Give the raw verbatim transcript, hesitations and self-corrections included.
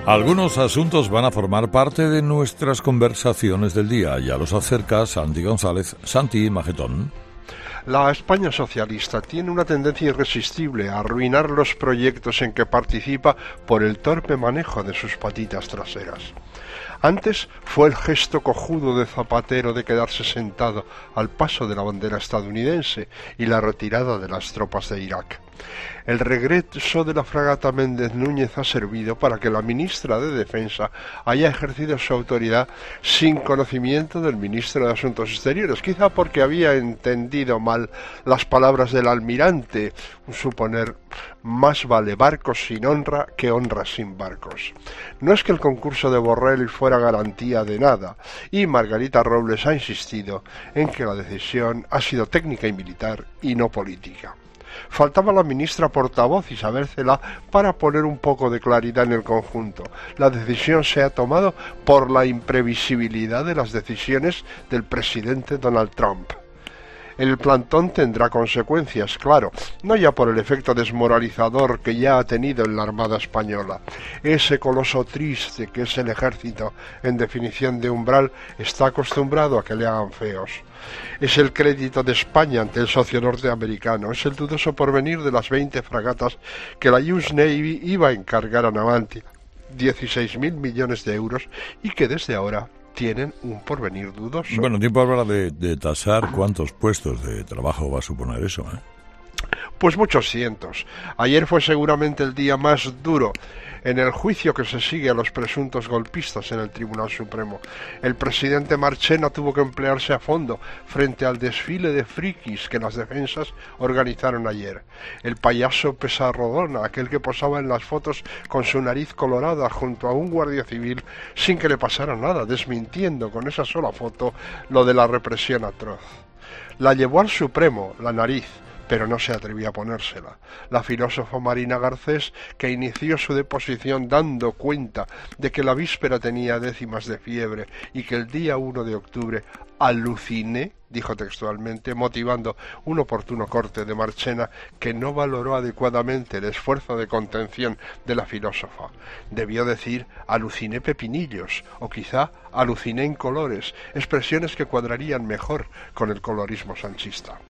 Algunos asuntos van a formar parte de nuestras conversaciones del día. Ya los acerca Santi González. Santi, majetón. La España socialista tiene una tendencia irresistible a arruinar los proyectos en que participa por el torpe manejo de sus patitas traseras. Antes fue el gesto cojudo de Zapatero de quedarse sentado al paso de la bandera estadounidense y la retirada de las tropas de Irak. El regreso de la fragata Méndez Núñez ha servido para que la ministra de Defensa haya ejercido su autoridad sin conocimiento del ministro de Asuntos Exteriores, quizá porque había entendido mal las palabras del almirante, suponer más vale barcos sin honra que honra sin barcos. No es que el concurso de Borrell fuera garantía de nada, y Margarita Robles ha insistido en que la decisión ha sido técnica y militar y no política. Faltaba la ministra portavoz Isabel Celaá para poner un poco de claridad en el conjunto. La decisión se ha tomado por la imprevisibilidad de las decisiones del presidente Donald Trump. El plantón tendrá consecuencias, claro, no ya por el efecto desmoralizador que ya ha tenido en la Armada Española. Ese coloso triste que es el ejército, en definición de umbral, está acostumbrado a que le hagan feos. Es el crédito de España ante el socio norteamericano, es el dudoso porvenir de las veinte fragatas que la U S Navy iba a encargar a Navantia, dieciséis mil millones de euros, y que desde ahora tienen un porvenir dudoso. Bueno, tiempo ahora de, de tasar cuántos puestos de trabajo va a suponer eso, ¿eh? Pues muchos cientos. Ayer fue seguramente el día más duro en el juicio que se sigue a los presuntos golpistas en el Tribunal Supremo. El presidente Marchena tuvo que emplearse a fondo frente al desfile de frikis que las defensas organizaron ayer. El payaso Pesarrodona, aquel que posaba en las fotos con su nariz colorada junto a un guardia civil sin que le pasara nada, desmintiendo con esa sola foto lo de la represión atroz. La llevó al Supremo, la nariz, pero no se atrevía a ponérsela. La filósofa Marina Garcés, que inició su deposición dando cuenta de que la víspera tenía décimas de fiebre y que el día uno de octubre aluciné, dijo textualmente, motivando un oportuno corte de Marchena que no valoró adecuadamente el esfuerzo de contención de la filósofa. Debió decir aluciné pepinillos, o quizá aluciné en colores, expresiones que cuadrarían mejor con el colorismo sanchista.